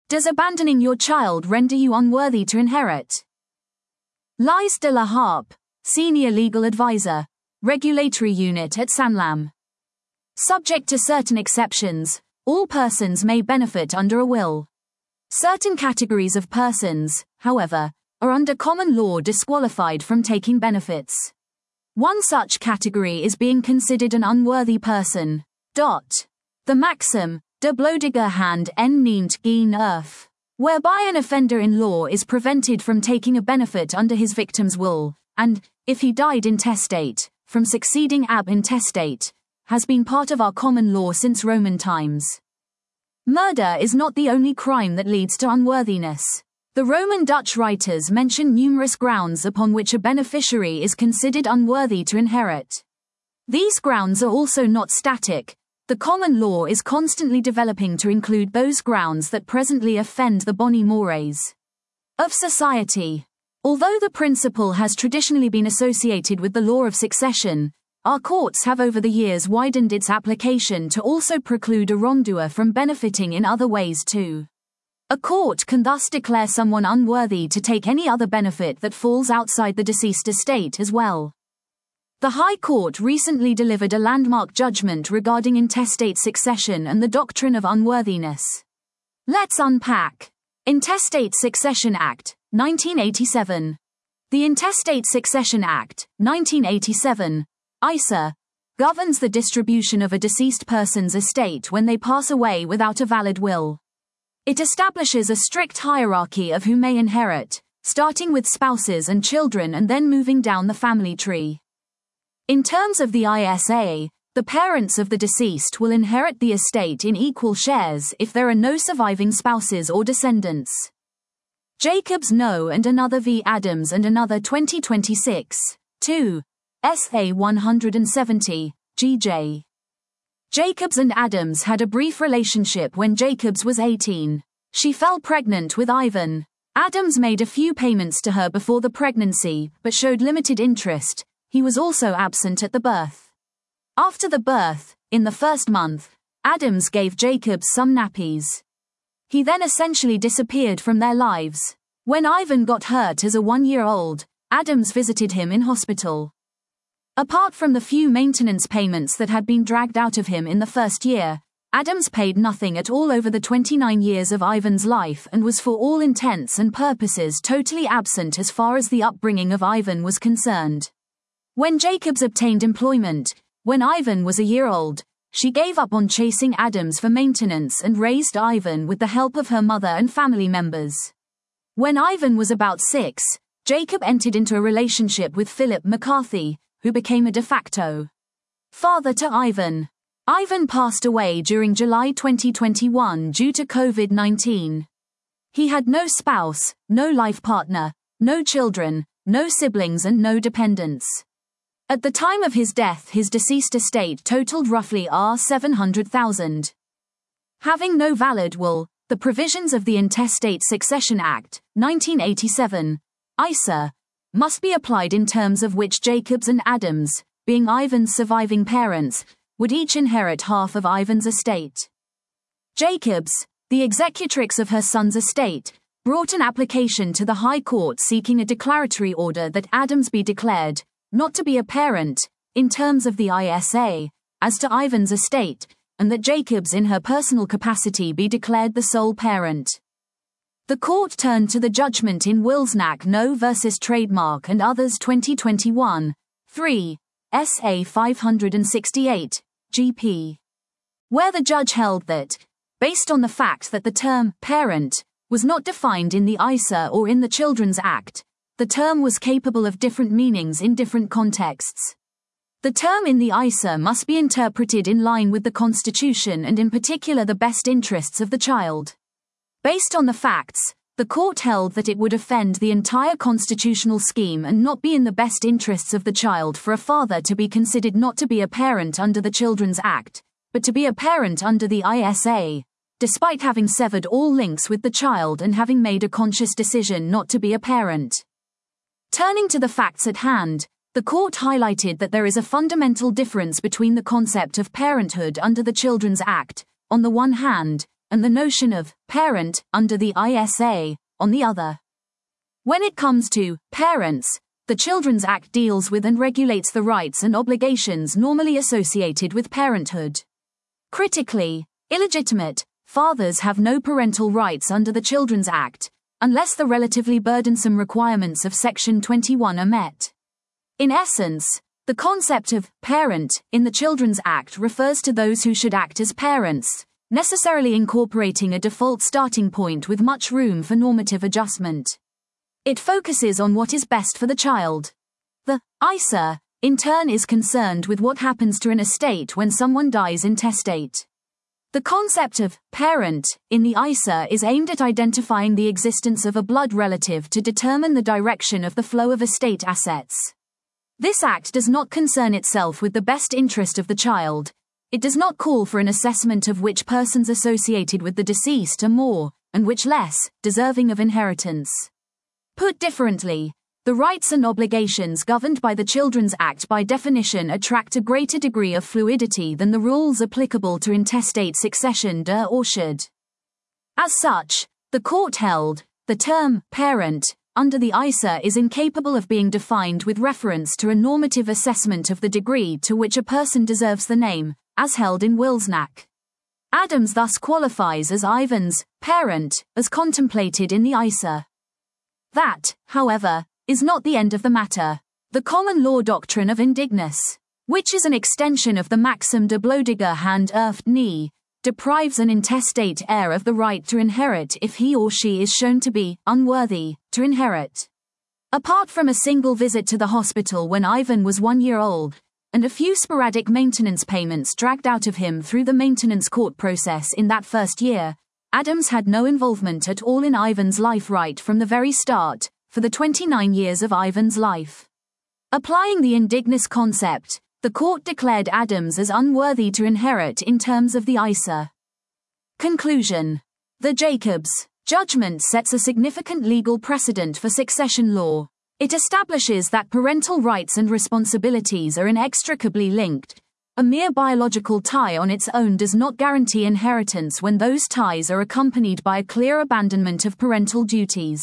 Does abandoning your child render you unworthy to inherit? Lise de la Harpe, Senior Legal Advisor, Regulatory Unit at Sanlam. Subject to certain exceptions, all persons may benefit under a will. Certain categories of persons, however, are under common law disqualified from taking benefits. One such category is being considered an unworthy person. The maxim, de bloediger hand en neemt geen erf, whereby an offender in law is prevented from taking a benefit under his victim's will, and, if he died intestate, from succeeding ab intestate, has been part of our common law since Roman times. Murder is not the only crime that leads to unworthiness. The Roman Dutch writers mention numerous grounds upon which a beneficiary is considered unworthy to inherit. These grounds are also not static. The common law is constantly developing to include those grounds that presently offend the bonnes mores of society. Although the principle has traditionally been associated with the law of succession, our courts have over the years widened its application to also preclude a wrongdoer from benefiting in other ways too. A court can thus declare someone unworthy to take any other benefit that falls outside the deceased estate as well. The High Court recently delivered a landmark judgment regarding intestate succession and the doctrine of unworthiness. Let's unpack. Intestate Succession Act, 1987. The Intestate Succession Act, 1987, ISA, governs the distribution of a deceased person's estate when they pass away without a valid will. It establishes a strict hierarchy of who may inherit, starting with spouses and children and then moving down the family tree. In terms of the ISA, the parents of the deceased will inherit the estate in equal shares if there are no surviving spouses or descendants. Jacobs No. and another v. Adams and another 2026, 2, SA 170, GJ. Jacobs and Adams had a brief relationship when Jacobs was 18. She fell pregnant with Ivan. Adams made a few payments to her before the pregnancy, but showed limited interest. He was also absent at the birth. After the birth, in the first month, Adams gave Jacobs some nappies. He then essentially disappeared from their lives. When Ivan got hurt as a 1-year-old, Adams visited him in hospital. Apart from the few maintenance payments that had been dragged out of him in the first year, Adams paid nothing at all over the 29 years of Ivan's life and was for all intents and purposes totally absent as far as the upbringing of Ivan was concerned. When Jacobs obtained employment, when Ivan was a year old, she gave up on chasing Adams for maintenance and raised Ivan with the help of her mother and family members. When Ivan was about 6, Jacob entered into a relationship with Philip McCarthy, who became a de facto father to Ivan. Ivan passed away during July 2021 due to COVID-19. He had no spouse, no life partner, no children, no siblings and no dependents. At the time of his death, his deceased estate totaled roughly $700,000. Having no valid will, the provisions of the Intestate Succession Act, 1987, ISA, must be applied in terms of which Jacobs and Adams, being Ivan's surviving parents, would each inherit half of Ivan's estate. Jacobs, the executrix of her son's estate, brought an application to the High Court seeking a declaratory order that Adams be declared not to be a parent, in terms of the ISA, as to Ivan's estate, and that Jacobs in her personal capacity be declared the sole parent. The court turned to the judgment in Wilsnack No vs. Trademark and Others 2021, 3, SA 568, GP. Where the judge held that, based on the fact that the term parent was not defined in the ISA or in the Children's Act, the term was capable of different meanings in different contexts. The term in the ISA must be interpreted in line with the Constitution and in particular the best interests of the child. Based on the facts, the court held that it would offend the entire constitutional scheme and not be in the best interests of the child for a father to be considered not to be a parent under the Children's Act, but to be a parent under the ISA, despite having severed all links with the child and having made a conscious decision not to be a parent. Turning to the facts at hand, the court highlighted that there is a fundamental difference between the concept of parenthood under the Children's Act, on the one hand, and the notion of parent under the ISA, on the other. When it comes to parents, the Children's Act deals with and regulates the rights and obligations normally associated with parenthood. Critically, illegitimate fathers have no parental rights under the Children's Act, unless the relatively burdensome requirements of Section 21 are met. In essence, the concept of parent in the Children's Act refers to those who should act as parents, necessarily incorporating a default starting point with much room for normative adjustment. It focuses on what is best for the child. The ISA, in turn, is concerned with what happens to an estate when someone dies intestate. The concept of parent in the ISA is aimed at identifying the existence of a blood relative to determine the direction of the flow of estate assets. This act does not concern itself with the best interest of the child. It does not call for an assessment of which persons associated with the deceased are more, and which less, deserving of inheritance. Put differently, the rights and obligations governed by the Children's Act by definition attract a greater degree of fluidity than the rules applicable to intestate succession do or should. As such, the court held, the term parent under the ISA is incapable of being defined with reference to a normative assessment of the degree to which a person deserves the name, as held in Wilsnack. Adams thus qualifies as Ivan's parent, as contemplated in the ISA. That, however, is not the end of the matter. The common law doctrine of indignus, which is an extension of the maxim de bloediger hand erft nie, deprives an intestate heir of the right to inherit if he or she is shown to be unworthy to inherit. Apart from a single visit to the hospital when Ivan was 1 year old, and a few sporadic maintenance payments dragged out of him through the maintenance court process in that first year, Adams had no involvement at all in Ivan's life right from the very start, for the 29 years of Ivan's life. Applying the indignus concept, the court declared Adams as unworthy to inherit in terms of the ISA. Conclusion. The Jacobs judgment sets a significant legal precedent for succession law. It establishes that parental rights and responsibilities are inextricably linked. A mere biological tie on its own does not guarantee inheritance when those ties are accompanied by a clear abandonment of parental duties.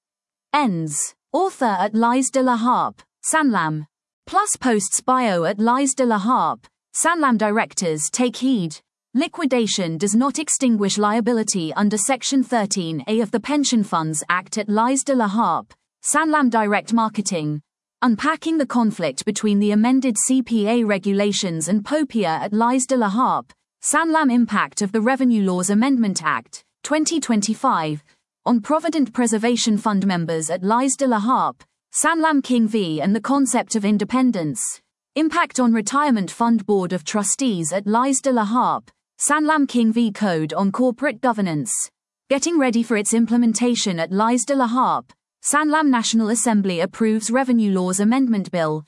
Ends. Author at Lies de la Harpe, Sanlam. Plus posts bio at Lies de la Harpe, Sanlam. Directors take heed. Liquidation does not extinguish liability under Section 13A of the Pension Funds Act at Lies de la Harpe, Sanlam. Direct marketing. Unpacking the conflict between the amended CPA regulations and POPIA at Lies de la Harpe, Sanlam. Impact of the Revenue Laws Amendment Act, 2025, on Provident Preservation Fund members at Lies de la Harpe, Sanlam. King v. and the concept of independence. Impact on Retirement Fund Board of Trustees at Lies de la Harpe, Sanlam. King v. Code on Corporate Governance. Getting ready for its implementation at Lies de la Harpe, Sanlam. National Assembly approves Revenue Laws Amendment Bill,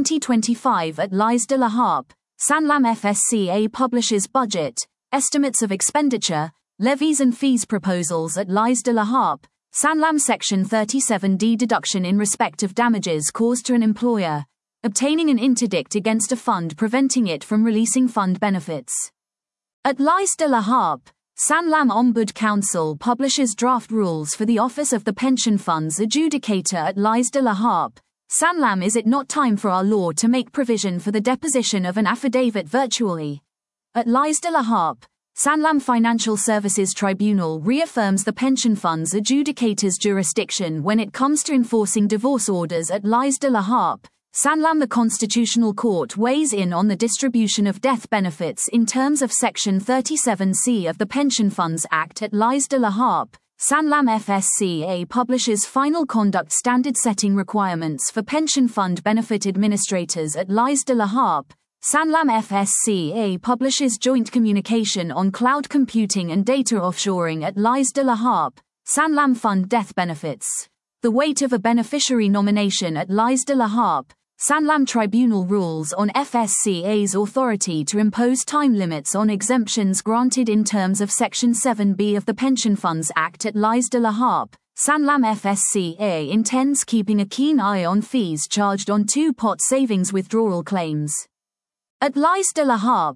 2025 at Lies de la Harpe, Sanlam. FSCA publishes budget, estimates of expenditure, levies and fees proposals at Lies de la Harpe, Sanlam. Section 37D deduction in respect of damages caused to an employer, obtaining an interdict against a fund preventing it from releasing fund benefits. At Lies de la Harpe, Sanlam. Ombud Council publishes draft rules for the Office of the Pension Funds Adjudicator at Lies de la Harpe, Sanlam. Is it not time for our law to make provision for the deposition of an affidavit virtually? At Lies de la Harpe, Sanlam. Financial Services Tribunal reaffirms the pension funds adjudicator's jurisdiction when it comes to enforcing divorce orders at Lies de la Harpe, Sanlam. The Constitutional Court weighs in on the distribution of death benefits in terms of Section 37C of the Pension Funds Act at Lies de la Harpe, Sanlam. FSCA publishes final conduct standard setting requirements for pension fund benefit administrators at Lies de la Harpe, Sanlam. FSCA publishes joint communication on cloud computing and data offshoring at Lies de la Harpe, Sanlam. Fund death benefits. The weight of a beneficiary nomination at Lies de la Harpe, Sanlam. Tribunal rules on FSCA's authority to impose time limits on exemptions granted in terms of Section 7B of the Pension Funds Act at Lies de la Harpe, Sanlam. FSCA intends keeping a keen eye on fees charged on two-pot savings withdrawal claims. At Lies de la Harpe,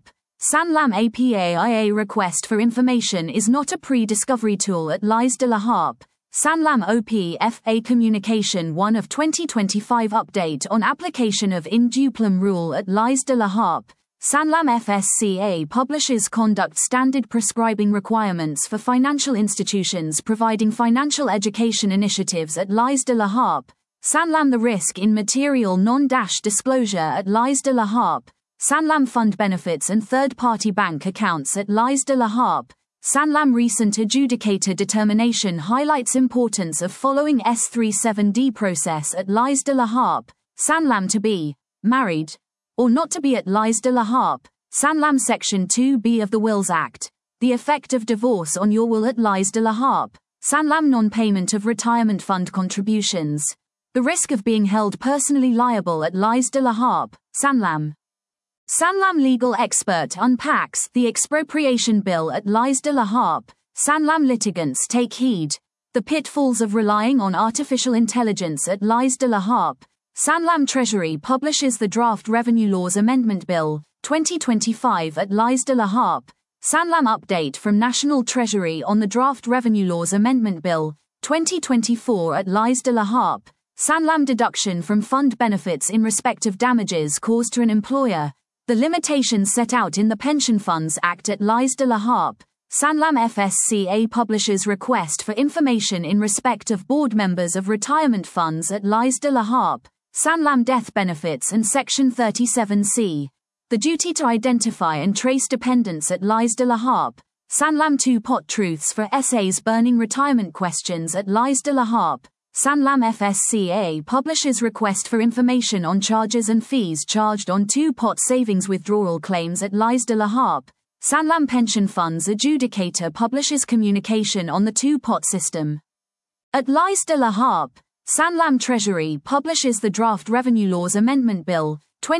Sanlam APAIA request for information is not a pre-discovery tool at Lies de la Harpe. Sanlam OPFA Communication 1 of 2025 update on application of in duplum rule at Lies de la Harpe. Sanlam FSCA publishes conduct standard prescribing requirements for financial institutions providing financial education initiatives at Lies de la Harpe. Sanlam the risk in material non-disclosure at Lies de la Harpe. Sanlam fund benefits and third-party bank accounts at Lies de la Harpe. Sanlam recent adjudicator determination highlights importance of following S37D process at Lies de la Harpe. Sanlam to be married or not to be at Lies de la Harpe. Sanlam Section 2B of the Wills Act. The effect of divorce on your will at Lies de la Harpe. Sanlam non-payment of retirement fund contributions. The risk of being held personally liable at Lies de la Harpe. Sanlam legal expert unpacks the expropriation bill at Lies de la Harpe. Sanlam litigants take heed. The pitfalls of relying on artificial intelligence at Lies de la Harpe. Sanlam Treasury publishes the Draft Revenue Laws Amendment Bill, 2025 at Lies de la Harpe. Sanlam update from National Treasury on the Draft Revenue Laws Amendment Bill, 2024 at Lies de la Harpe. Sanlam deduction from fund benefits in respect of damages caused to an employer. The limitations set out in the Pension Funds Act at Lies de la Harpe. Sanlam FSCA publishes request for information in respect of board members of retirement funds at Lies de la Harpe. Sanlam death benefits and Section 37C. The duty to identify and trace dependents at Lies de la Harpe. Sanlam two-pot truths for essays burning retirement questions at Lies de la Harpe. Sanlam FSCA publishes request for information on charges and fees charged on two-pot savings withdrawal claims at Lies de la Harpe. Sanlam Pension Funds adjudicator publishes communication on the two-pot system. At Lies de la Harpe, Sanlam Treasury publishes the Draft Revenue Laws Amendment Bill,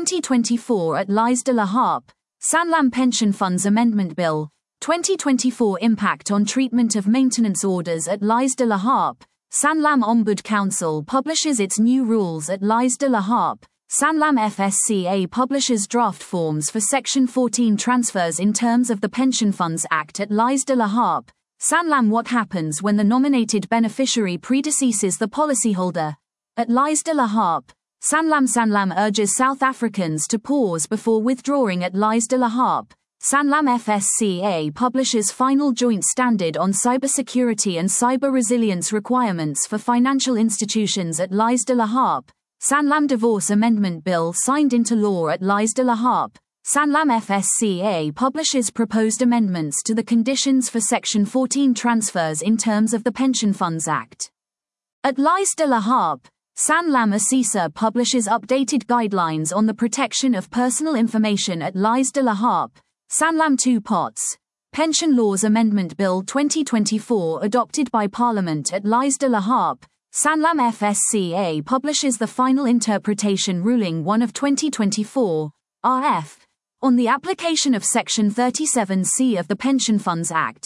2024 at Lies de la Harpe. Sanlam Pension Funds Amendment Bill, 2024 impact on treatment of maintenance orders at Lies de la Harpe. Sanlam Ombud Council publishes its new rules at Lies de la Harpe. Sanlam FSCA publishes draft forms for Section 14 transfers in terms of the Pension Funds Act at Lies de la Harpe. Sanlam what happens when the nominated beneficiary predeceases the policyholder. At Lies de la Harpe. Sanlam urges South Africans to pause before withdrawing at Lies de la Harpe. Sanlam FSCA publishes final joint standard on cybersecurity and cyber resilience requirements for financial institutions at Lies de la Harpe. Sanlam Divorce Amendment Bill signed into law at Lies de la Harpe. Sanlam FSCA publishes proposed amendments to the conditions for Section 14 transfers in terms of the Pension Funds Act. At Lies de la Harpe, Sanlam ASISA publishes updated guidelines on the protection of personal information at Lies de la Harpe. Sanlam Two Pots. Pension Laws Amendment Bill 2024 adopted by Parliament at Lies de la Harpe. Sanlam FSCA publishes the final interpretation ruling 1 of 2024, RF, on the application of Section 37C of the Pension Funds Act,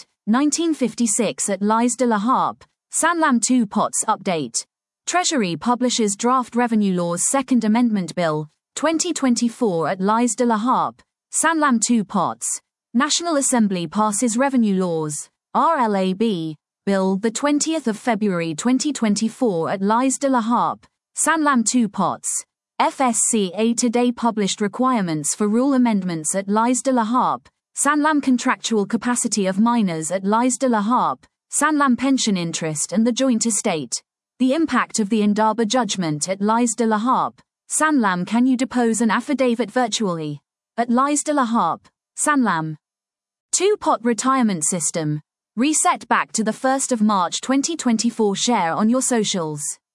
1956 at Lies de la Harpe. Sanlam Two Pots update. Treasury publishes Draft Revenue Laws Second Amendment Bill, 2024 at Lies de la Harpe. Sanlam Two Pots. National Assembly passes Revenue Laws, RLAB, Bill the 20th of February 2024 at Lies de la Harpe. Sanlam Two Pots. FSCA today published requirements for rule amendments at Lies de la Harpe. Sanlam contractual capacity of minors at Lies de la Harpe. Sanlam pension interest and the joint estate. The impact of the Indaba judgment at Lies de la Harpe. Sanlam can you depose an affidavit virtually? At Lies de la Harpe. Sanlam two-pot retirement system. Reset back to the 1st of March 2024. Share on your socials.